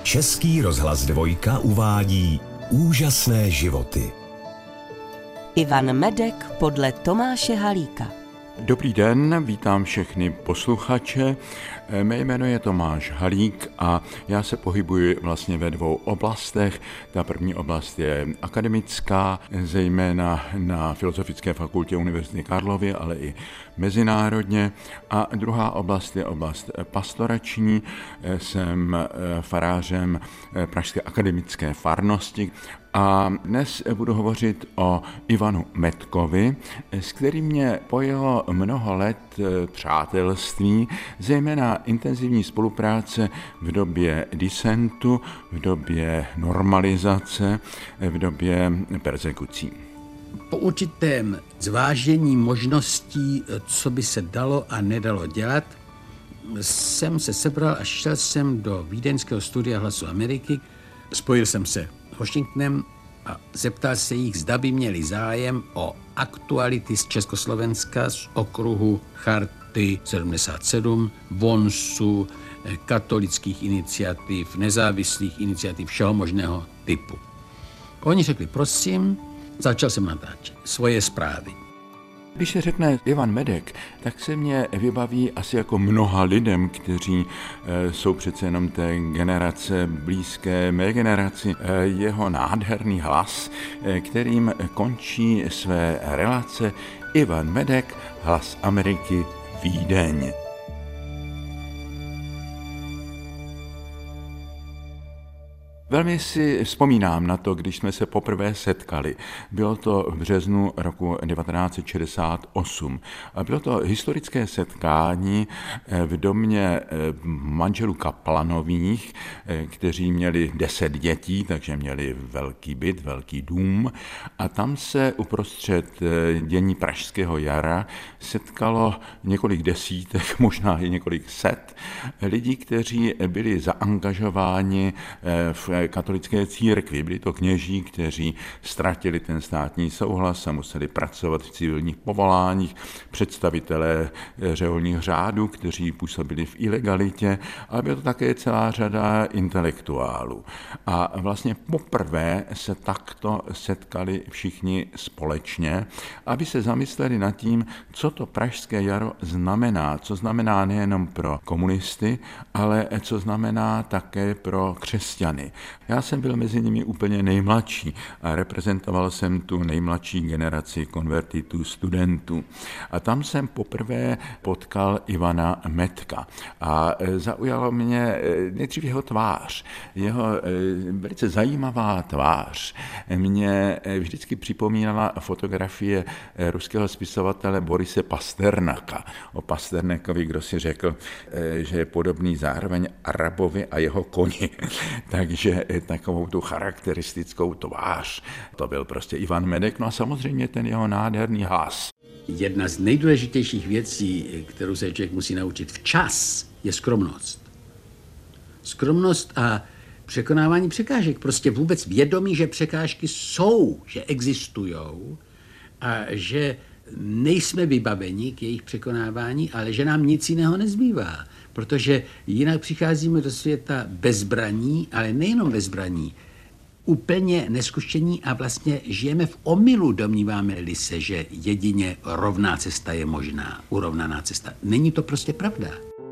Český rozhlas Dvojka uvádí Úžasné životy. Ivan Medek podle Tomáše Halíka. Dobrý den, vítám všechny posluchače. Mé jméno je Tomáš Halík a já se pohybuji vlastně ve dvou oblastech. Ta první oblast je akademická, zejména na Filozofické fakultě Univerzity Karlovy, ale i mezinárodně. A druhá oblast je oblast pastorační. Jsem farářem Pražské akademické farnosti. A dnes budu hovořit o Ivanu Medkovi, s kterým mě pojelo mnoho let přátelství, zejména intenzivní spolupráce v době disentu, v době normalizace, v době persekucí. Po určitém zvážení možností, co by se dalo a nedalo dělat, jsem se sebral a šel jsem do vídeňského studia Hlasu Ameriky. Spojil jsem se s Washingtonem a zeptal se jich, zda by měli zájem o aktuality z Československa, z okruhu Charty 77, Vonsu, katolických iniciativ, nezávislých iniciativ všeho možného typu. Oni řekli, prosím, začal jsem natáčet svoje zprávy. Když se řekne Ivan Medek, tak se mě vybaví asi jako mnoha lidem, kteří jsou přece jenom té generace blízké mé generaci, jeho nádherný hlas, kterým končí své relace Ivan Medek, Hlas Ameriky, Vídeň. Velmi si vzpomínám na to, když jsme se poprvé setkali. Bylo to v březnu roku 1968. A bylo to historické setkání v domě manželů Kaplanových, kteří měli 10 dětí, takže měli velký byt, velký dům. A tam se uprostřed dění Pražského jara setkalo několik desítek, možná i několik set lidí, kteří byli zaangažováni v katolické církvi. Byli to kněží, kteří ztratili ten státní souhlas a museli pracovat v civilních povoláních, představitelé řeholních řádů, kteří působili v ilegalitě, ale byla to také celá řada intelektuálů. A vlastně poprvé se takto setkali všichni společně, aby se zamysleli nad tím, co to Pražské jaro znamená. Co znamená nejenom pro komunisty, ale co znamená také pro křesťany. Já jsem byl mezi nimi úplně nejmladší a reprezentoval jsem tu nejmladší generaci konvertitů, studentů. A tam jsem poprvé potkal Ivana Medka a zaujalo mě nejdřív jeho tvář. Jeho velice zajímavá tvář mě vždycky připomínala fotografie ruského spisovatele Borise Pasternaka. O Pasternakovi, kdo si řekl, že je podobný zároveň Arabovi a jeho koni. Takže takovou tu charakteristickou tvář. To byl prostě Ivan Medek, no a samozřejmě ten jeho nádherný hlas. Jedna z nejdůležitějších věcí, kterou se člověk musí naučit včas, je skromnost. Skromnost a překonávání překážek. Prostě vůbec vědomí, že překážky jsou, že existujou a že nejsme vybaveni k jejich překonávání, ale že nám nic jiného nezbývá. Protože jinak přicházíme do světa bez zbraní, ale nejenom bez zbraní, úplně neskušení a vlastně žijeme v omylu, domníváme-li se, že jedině rovná cesta je možná, urovnaná cesta. Není to prostě pravda.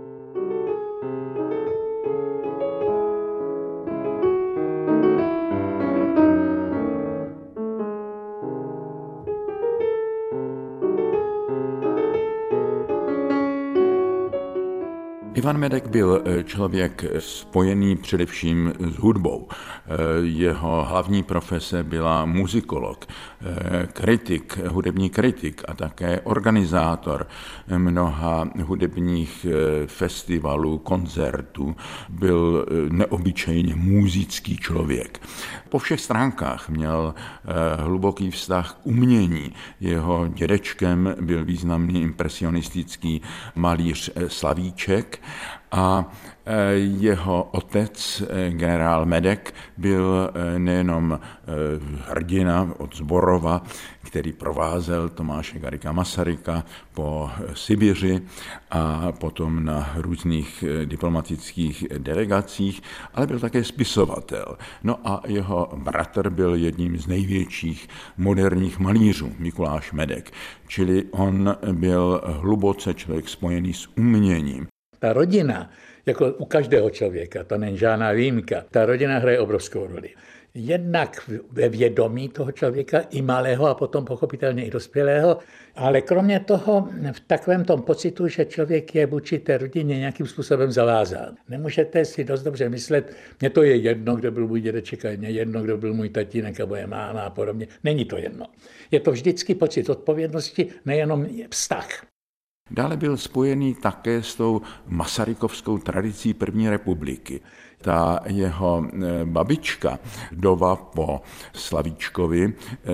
Ivan Medek byl člověk spojený především s hudbou. Jeho hlavní profese byla muzikolog, kritik, hudební kritik a také organizátor mnoha hudebních festivalů, koncertů. Byl neobyčejně muzický člověk. Po všech stránkách měl hluboký vztah k umění. Jeho dědečkem byl významný impresionistický malíř Slavíček a jeho otec, generál Medek, byl nejenom hrdina od Zborova, který provázel Tomáše Garrigua Masaryka po Sibiři a potom na různých diplomatických delegacích, ale byl také spisovatel. No a jeho bratr byl jedním z největších moderních malířů, Mikuláš Medek, čili on byl hluboce člověk spojený s uměním. Ta rodina, jako u každého člověka, to není žádná výjimka, ta rodina hraje obrovskou roli. Jednak ve vědomí toho člověka, i malého a potom pochopitelně i dospělého, ale kromě toho v takovém tom pocitu, že člověk je vůči té rodině nějakým způsobem zavázán. Nemůžete si dost dobře myslet, mně to je jedno, kdo byl můj dědeček, a je jedno, kdo byl můj tatínek a moje máma a podobně. Není to jedno. Je to vždycky pocit odpovědnosti, nejenom vztah. Dále byl spojený také s tou masarykovskou tradicí první republiky. Ta jeho babička, vdova po Slavíčkovi,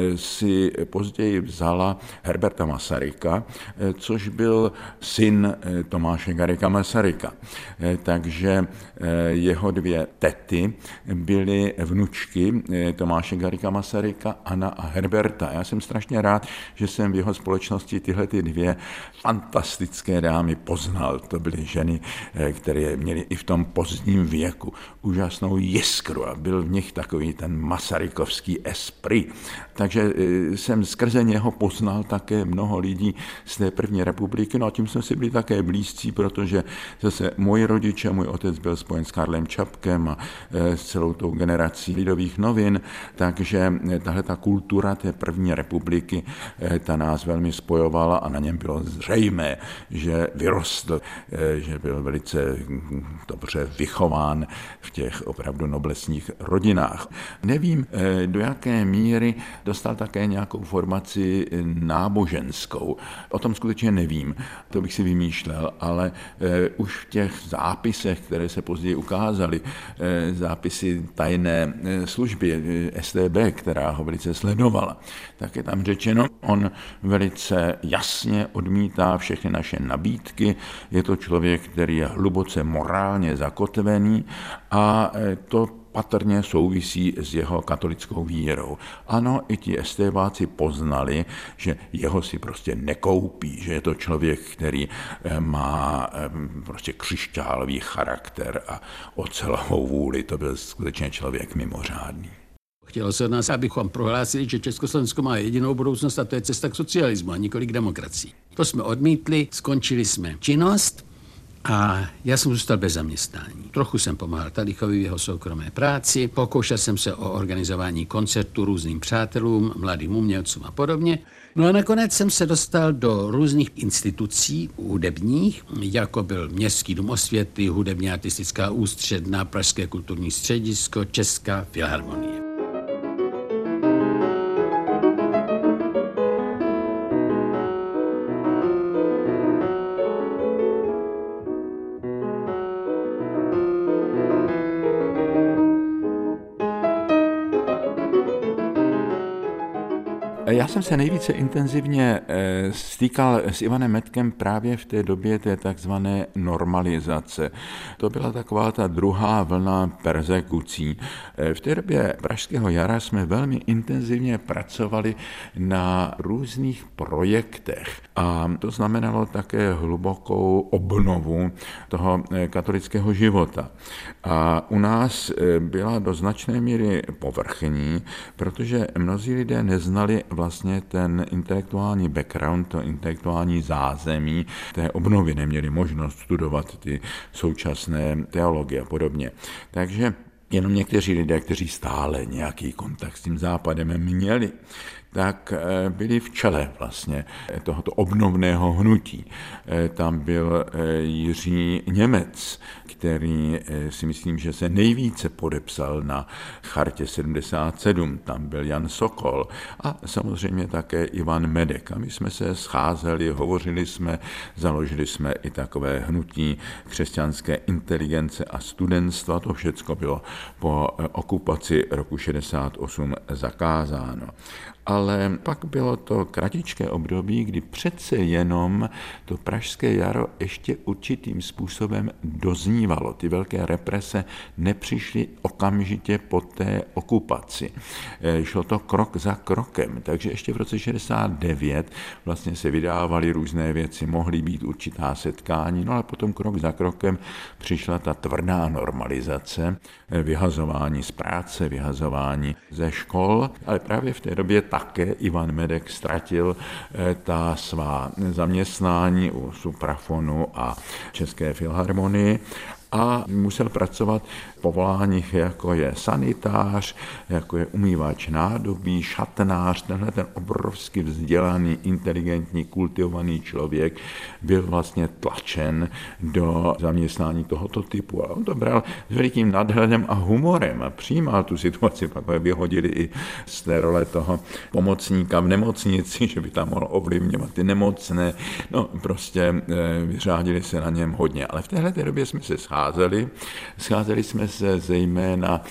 si později vzala Herberta Masaryka, což byl syn Tomáše Garrigua Masaryka. Takže jeho dvě tety byly vnučky Tomáše Garrigua Masaryka, Anna a Herberta. Já jsem strašně rád, že jsem v jeho společnosti tyhle dvě fantastické dámy poznal. To byly ženy, které měly i v tom pozdním věku úžasnou jiskru a byl v nich takový ten masarykovský esprit. Takže jsem skrze něho poznal také mnoho lidí z té první republiky, no a tím jsme si byli také blízcí, protože zase moji rodiče, můj otec byl spojen s Karlem Čapkem a s celou tou generací Lidových novin, takže tahle ta kultura té první republiky, ta nás velmi spojovala a na něm bylo zřejmé, že vyrostl, že byl velice dobře vychován v těch opravdu noblesních rodinách. Nevím, do jaké míry dostal také nějakou formaci náboženskou. O tom skutečně nevím, to bych si vymýšlel, ale už v těch zápisech, které se později ukázaly, zápisy tajné služby StB, která ho velice sledovala, tak je tam řečeno, on velice jasně odmítá všechny naše nabídky, je to člověk, který je hluboce morálně zakotvený a to patrně souvisí s jeho katolickou vírou. Ano, i ti estébáci poznali, že jeho si prostě nekoupí, že je to člověk, který má prostě křišťálový charakter a ocelovou vůli. To byl skutečně člověk mimořádný. Chtělo se od nás, abychom prohlásili, že Československo má jedinou budoucnost a to je cesta k socialismu a nikoli k demokracii. To jsme odmítli, skončili jsme činnost a já jsem zůstal bez zaměstnání. Trochu jsem pomáhal Talichovi v jeho soukromé práci, pokoušel jsem se o organizování koncertů různým přátelům, mladým umělcům a podobně. No a nakonec jsem se dostal do různých institucí hudebních, jako byl Městský dům osvěty, Hudebně artistická ústředna, Pražské kulturní středisko, Česká filharmonie. Já jsem se nejvíce intenzivně stýkal s Ivanem Medkem právě v té době té takzvané normalizace. To byla taková ta druhá vlna perzekucí. V té době Pražského jara jsme velmi intenzivně pracovali na různých projektech a to znamenalo také hlubokou obnovu toho katolického života. A u nás byla do značné míry povrchní, protože mnozí lidé neznali vlastně ten intelektuální background, to intelektuální zázemí té obnovy, neměli možnost studovat ty současné teologie a podobně. Takže jenom někteří lidé, kteří stále nějaký kontakt s tím západem měli, tak byli v čele vlastně tohoto obnovného hnutí. Tam byl Jiří Němec, který si myslím, že se nejvíce podepsal na Chartě 77. Tam byl Jan Sokol a samozřejmě také Ivan Medek. A my jsme se scházeli, hovořili jsme, založili jsme i takové hnutí křesťanské inteligence a studentstva. To všecko bylo po okupaci roku 68 zakázáno. Ale pak bylo to kratičké období, kdy přece jenom to pražské jaro ještě určitým způsobem doznívalo. Ty velké represe nepřišly okamžitě po té okupaci. Šlo to krok za krokem, takže ještě v roce 69 vlastně se vydávaly různé věci, mohly být určitá setkání, no ale potom krok za krokem přišla ta tvrdá normalizace, vyhazování z práce, vyhazování ze škol, ale právě v té době také Ivan Medek ztratil ta svá zaměstnání u Suprafonu a České filharmonii a musel pracovat v povoláních, jako je sanitář, jako je umývač nádobí, šatnář. Tenhle ten obrovsky vzdělaný, inteligentní, kultivovaný člověk byl vlastně tlačen do zaměstnání tohoto typu. A on to bral s velikým nadhledem a humorem a přijímal tu situaci. Pak ho vyhodili i z té role toho pomocníka v nemocnici, že by tam mohl ovlivňovat ty nemocné. No prostě vyřádili se na něm hodně. Ale v téhle době jsme se scházeli jsme se zejména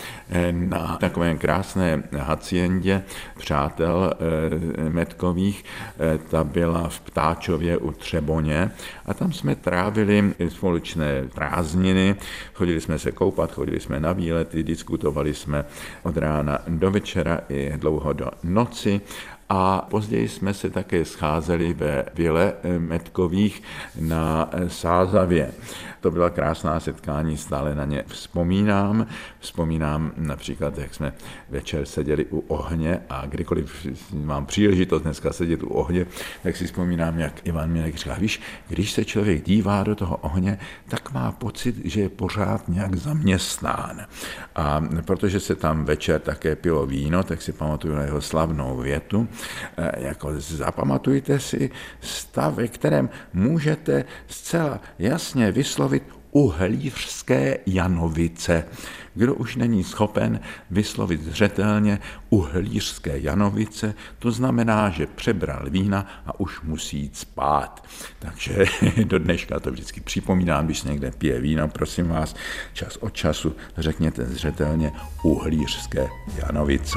na takovém krásné haciendě přátel Medkových, ta byla v Ptáčově u Třeboně a tam jsme trávili společné prázdniny, chodili jsme se koupat, chodili jsme na výlety, diskutovali jsme od rána do večera i dlouho do noci. A později jsme se také scházeli ve vile Medkových na Sázavě. To byla krásná setkání, stále na ně vzpomínám. Vzpomínám například, jak jsme večer seděli u ohně a kdykoliv mám příležitost dneska sedět u ohně, tak si vzpomínám, jak Ivan Medek říká, víš, když se člověk dívá do toho ohně, tak má pocit, že je pořád nějak zaměstnán. A protože se tam večer také pilo víno, tak si pamatuju na jeho slavnou větu, jako zapamatujte si stav, ve kterém můžete zcela jasně vyslovit uhlířské Janovice. Kdo už není schopen vyslovit zřetelně uhlířské Janovice, to znamená, že přebral vína a už musí jít spát. Takže do dneška to vždycky připomínám, když někde pije víno, prosím vás, čas od času řekněte zřetelně uhlířské Janovice.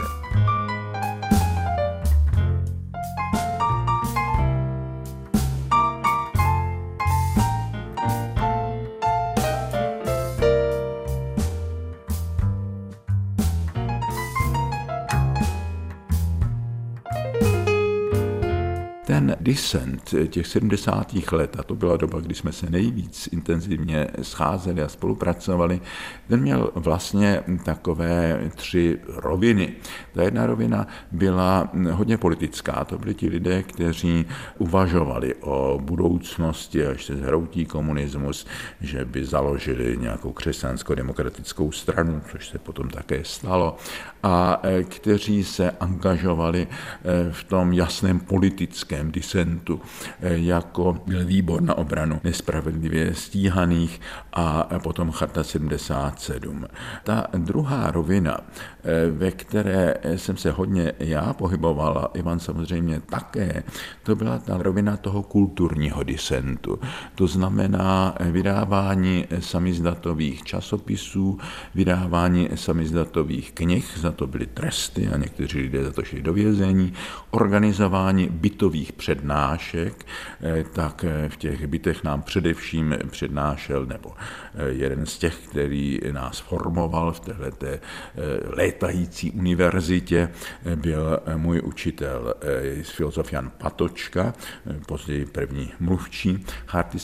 Ten disent těch 70. let, a to byla doba, kdy jsme se nejvíc intenzivně scházeli a spolupracovali, ten měl vlastně takové 3 roviny. Ta jedna rovina byla hodně politická, to byli ti lidé, kteří uvažovali o budoucnosti, až se zhroutí komunismus, že by založili nějakou křesťansko-demokratickou stranu, což se potom také stalo, a kteří se angažovali v tom jasném politickém disentu, jako byl výbor na obranu nespravedlivě stíhaných a potom Charta 77. Ta druhá rovina, ve které jsem se hodně já pohyboval, Ivan samozřejmě také, to byla ta rovina toho kulturního disentu. To znamená vydávání samizdatových časopisů, vydávání samizdatových knih, za to byly tresty a někteří lidé za to šli do vězení, organizování bytových přednášek, tak v těch bytech nám především přednášel, nebo jeden z těch, který nás formoval v této létající univerzitě, byl můj učitel z filozofie Jan Patočka, později první mluvčí Charty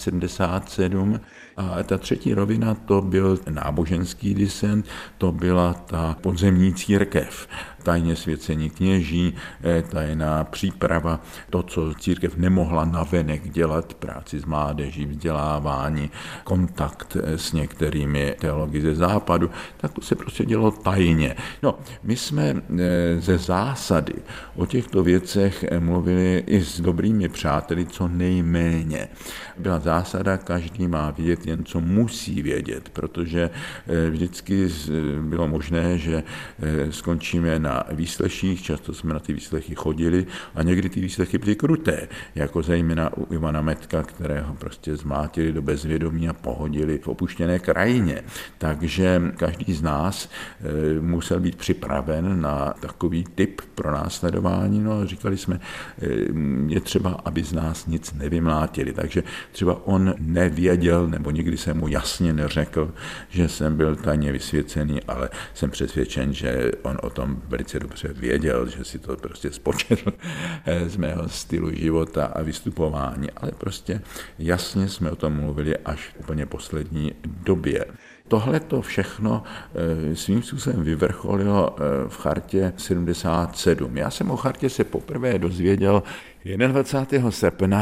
77. A ta třetí rovina, to byl náboženský disent, to byla ta podzemní církev, tajně svěcení kněží, tajná příprava, to, co církev nemohla navenek dělat, práci s mládeží, vzdělávání, kontakt s některými teology ze západu, tak to se prostě dělo tajně. No, my jsme ze zásady o těchto věcech mluvili i s dobrými přáteli co nejméně. Byla zásada, každý má vidět jen co musí vědět, protože vždycky bylo možné, že skončíme na výsleších, často jsme na ty výslechy chodili a někdy ty výslechy byly kruté, jako zejména u Ivana Medka, kterého prostě zmátili do bezvědomí a pohodili v opuštěné krajině. Takže každý z nás musel být připraven na takový typ pronásledování. No a říkali jsme, je třeba, aby z nás nic nevymlátili. Takže třeba on nevěděl, nebo nikdy jsem mu jasně neřekl, že jsem byl tajně vysvěcený, ale jsem přesvědčen, že on o tom velice dobře věděl, že si to prostě spočetl z mého stylu života a vystupování, ale prostě jasně jsme o tom mluvili až v úplně poslední době. Tohle to všechno svým způsobem vyvrcholilo v chartě 77. Já jsem o chartě se poprvé dozvěděl 21. srpna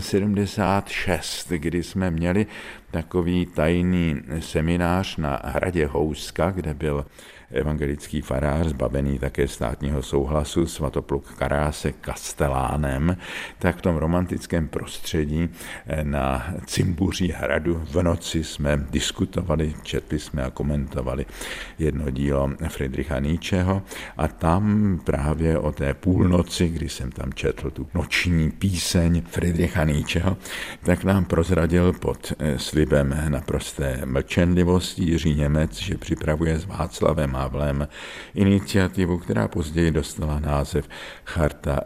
76, kdy jsme měli takový tajný seminář na hradě Houska, kde byl evangelický farář, zbavený také státního souhlasu, Svatopluk Karásek kastelánem, tak v tom romantickém prostředí na cimbuří hradu v noci jsme diskutovali, četli jsme a komentovali jedno dílo Friedricha Nietzscheho a tam právě o té půlnoci, kdy jsem tam četl tu noční píseň Friedricha Nietzscheho, tak nám prozradil pod slibem naprosté mlčenlivosti Jiří Němec, že připravuje s Václavem Havlem iniciativu, která později dostala název Charta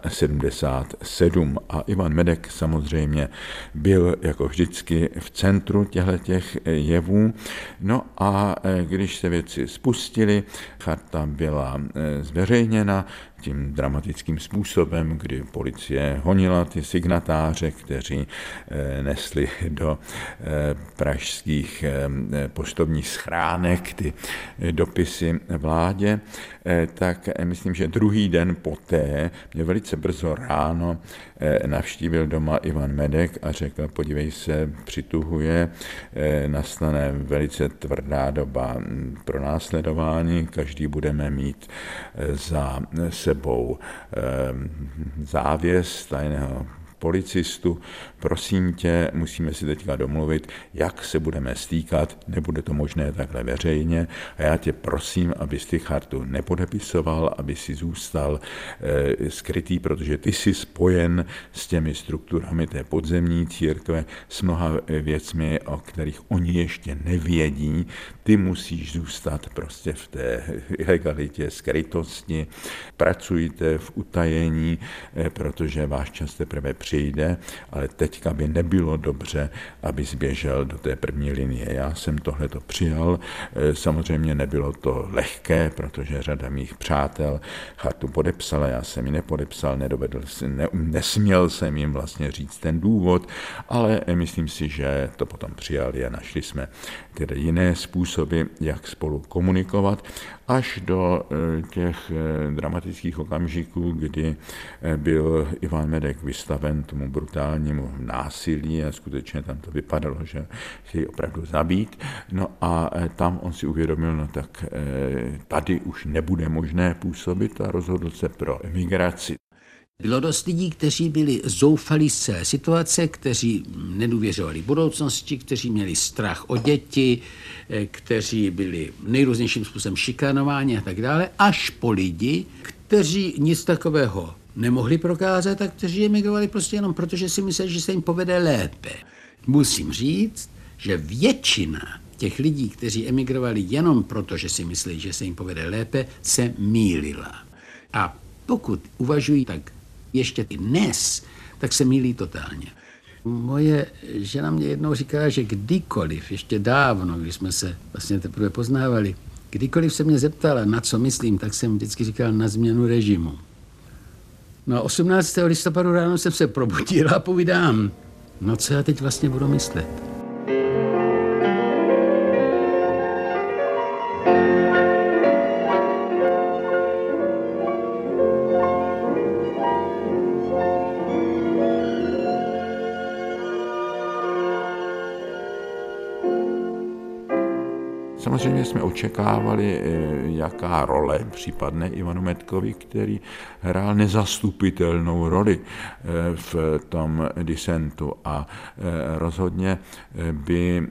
77. A Ivan Medek samozřejmě byl jako vždycky v centru těchto jevů. No a když se věci spustily, charta byla zveřejněna tím dramatickým způsobem, kdy policie honila ty signatáře, kteří nesli do pražských poštovních schránek ty dopisy vládě, tak myslím, že druhý den poté mě velice brzo ráno navštívil doma Ivan Medek a řekl, podívej se, přituhuje, nastane velice tvrdá doba pronásledování, každý budeme mít za sebou závěs tajného policistu, prosím tě, musíme si teďka domluvit, jak se budeme stýkat, nebude to možné takhle veřejně a já tě prosím, abys ty chartu nepodepisoval, aby si zůstal skrytý, protože ty jsi spojen s těmi strukturami té podzemní církve, s mnoha věcmi, o kterých oni ještě nevědí, ty musíš zůstat prostě v té ilegalitě, skrytosti, pracujte v utajení, protože váš čas teprve přijde, ale teďka by nebylo dobře, aby zběžel do té první linie. Já jsem tohleto přijal, samozřejmě nebylo to lehké, protože řada mých přátel chartu podepsala, já jsem ji nepodepsal, nesměl jsem jim vlastně říct ten důvod, ale myslím si, že to potom přijali a našli jsme tedy jiné způsoby, jak spolu komunikovat, až do těch dramatických okamžiků, kdy byl Ivan Medek vystaven tomu brutálnímu násilí a skutečně tam to vypadalo, že chtějí opravdu zabít. No a tam on si uvědomil, no tak tady už nebude možné působit a rozhodl se pro emigraci. Bylo dost lidí, kteří byli zoufalí z celé situace, kteří nedůvěřovali budoucnosti, kteří měli strach o děti, kteří byli nejrůznějším způsobem šikanováni a tak dále, až po lidi, kteří nic takového nemohli prokázat a kteří emigrovali prostě jenom proto, že si mysleli, že se jim povede lépe. Musím říct, že většina těch lidí, kteří emigrovali jenom proto, že si mysleli, že se jim povede lépe, se mýlila. A pokud uvažují tak ještě i dnes, tak se mýlí totálně. Moje žena mě jednou říkala, že kdykoliv, ještě dávno, když jsme se vlastně teprve poznávali, kdykoliv se mě zeptala, na co myslím, tak jsem vždycky říkal na změnu režimu. No a 18. listopadu ráno jsem se probudil a povídám, no co já teď vlastně budu myslet. Samozřejmě jsme očekávali, jaká role připadne Ivanu Medkovi, který hrál nezastupitelnou roli v tom disentu a rozhodně by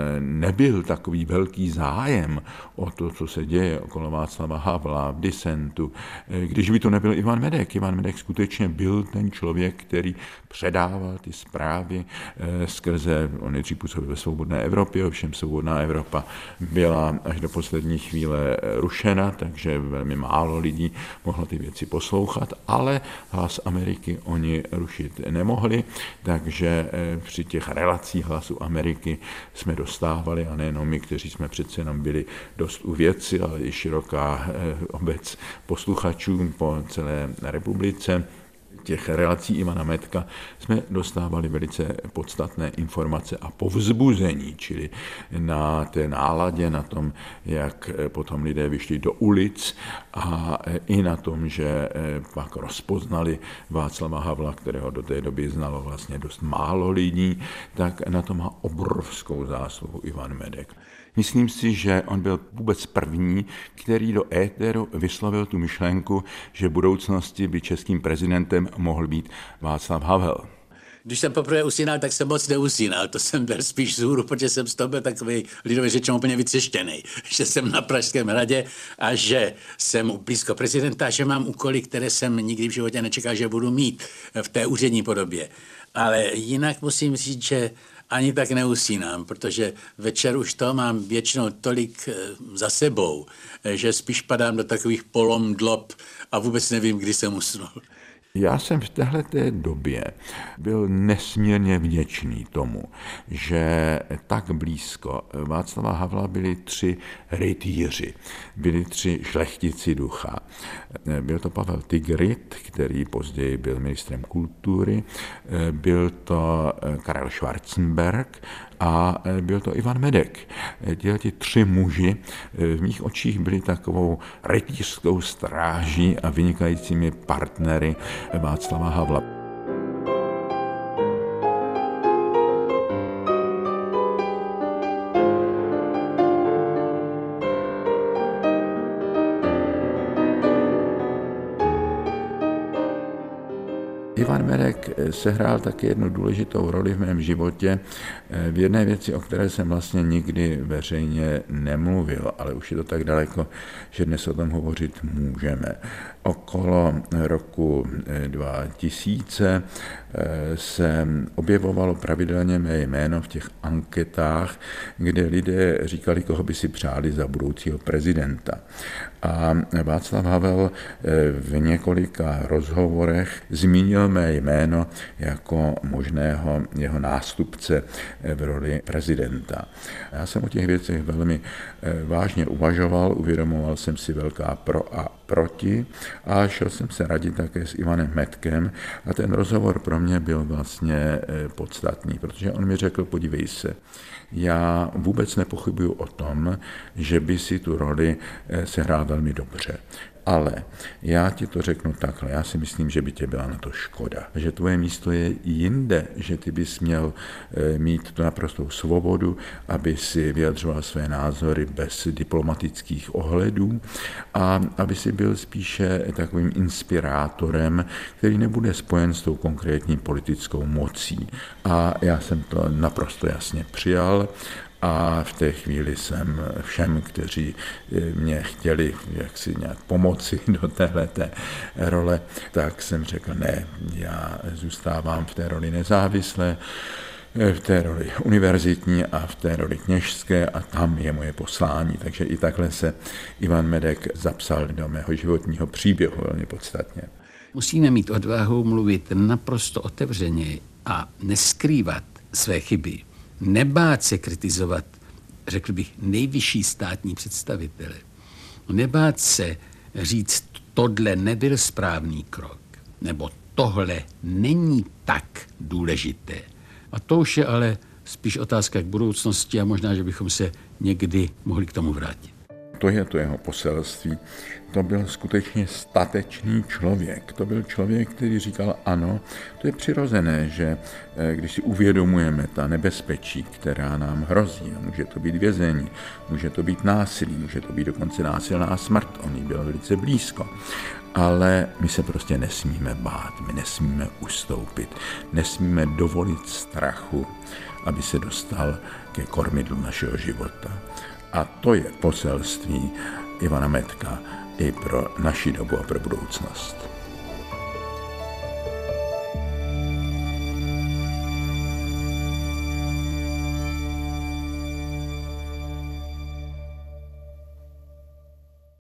nebyl takový velký zájem o to, co se děje okolo Václava Havla v disentu, když by to nebyl Ivan Medek. Ivan Medek skutečně byl ten člověk, který předával ty zprávy skrze, on nejdřív působil ve Svobodné Evropě, ovšem Svobodná Evropa byla až do poslední chvíle rušena, takže velmi málo lidí mohlo ty věci poslouchat, ale Hlas Ameriky oni rušit nemohli, takže při těch relacích Hlasu Ameriky jsme dostávali, a nejenom my, kteří jsme přece jenom byli dost u věci, ale i široká obec posluchačů po celé republice, těch relací Ivana Medka jsme dostávali velice podstatné informace a povzbuzení, čili na té náladě, na tom, jak potom lidé vyšli do ulic a i na tom, že pak rozpoznali Václava Havla, kterého do té doby znalo vlastně dost málo lidí, tak na to má obrovskou zásluhu Ivan Medek. Myslím si, že on byl vůbec první, který do éteru vyslovil tu myšlenku, že v budoucnosti by českým prezidentem mohl být Václav Havel. Když jsem poprvé usínal, tak jsem moc neusínal. To jsem byl spíš vzhůru, protože jsem z toho byl takový lidově řečeno úplně vytřeštěnej. Že jsem na Pražském hradě a že jsem blízko prezidenta a že mám úkoly, které jsem nikdy v životě nečekal, že budu mít v té úřední podobě. Ale jinak musím říct, že ani tak neusínám, protože večer už to mám většinou tolik za sebou, že spíš padám do takových polomdlob a vůbec nevím, kdy jsem usnul. Já jsem v téhleté době byl nesmírně vděčný tomu, že tak blízko Václava Havla byli 3 rytíři, byli 3 šlechtici ducha. Byl to Pavel Tigrit, který později byl ministrem kultury, byl to Karel Schwarzenberg a byl to Ivan Medek. Ti 3 muži v mých očích byli takovou rytířskou stráží a vynikajícími partnery Václava Havla. Ivan Medek sehrál taky jednu důležitou roli v mém životě v jedné věci, o které jsem vlastně nikdy veřejně nemluvil, ale už je to tak daleko, že dnes o tom hovořit můžeme. Okolo roku 2000 se objevovalo pravidelně mé jméno v těch anketách, kde lidé říkali, koho by si přáli za budoucího prezidenta. A Václav Havel v několika rozhovorech zmínil mé jméno jako možného jeho nástupce v roli prezidenta. Já jsem o těch věcech velmi vážně uvažoval, uvědomoval jsem si velká pro a proti a šel jsem se radit také s Ivanem Medkem a ten rozhovor pro mě byl vlastně podstatný, protože on mi řekl, podívej se, já vůbec nepochybuju o tom, že by si tu roli sehrál velmi dobře. Ale já ti to řeknu takhle, já si myslím, že by tě byla na to škoda, že tvoje místo je jinde, že ty bys měl mít tu naprostou svobodu, aby si vyjadřoval své názory bez diplomatických ohledů a aby si byl spíše takovým inspirátorem, který nebude spojen s tou konkrétní politickou mocí. A já jsem to naprosto jasně přijal. A v té chvíli jsem všem, kteří mě chtěli jaksi nějak pomoci do téhleté role, tak jsem řekl, ne, já zůstávám v té roli nezávislé, v té roli univerzitní a v té roli kněžské a tam je moje poslání. Takže i takhle se Ivan Medek zapsal do mého životního příběhu velmi podstatně. Musíme mít odvahu mluvit naprosto otevřeně a neskrývat své chyby. Nebát se kritizovat, řekl bych, nejvyšší státní představitele. Nebát se říct, tohle nebyl správný krok, nebo tohle není tak důležité. A to už je ale spíš otázka k budoucnosti a možná, že bychom se někdy mohli k tomu vrátit. to je to jeho poselství. To byl skutečně statečný člověk. To byl člověk, který říkal ano, to je přirozené, že když si uvědomujeme ta nebezpečí, která nám hrozí, může to být vězení, může to být násilí, může to být dokonce násilná smrt, on jí byl velice blízko. Ale my se prostě nesmíme bát, my nesmíme ustoupit, nesmíme dovolit strachu, aby se dostal ke kormidlu našeho života. A to je poselství Ivana Medka i pro naši dobu a pro budoucnost.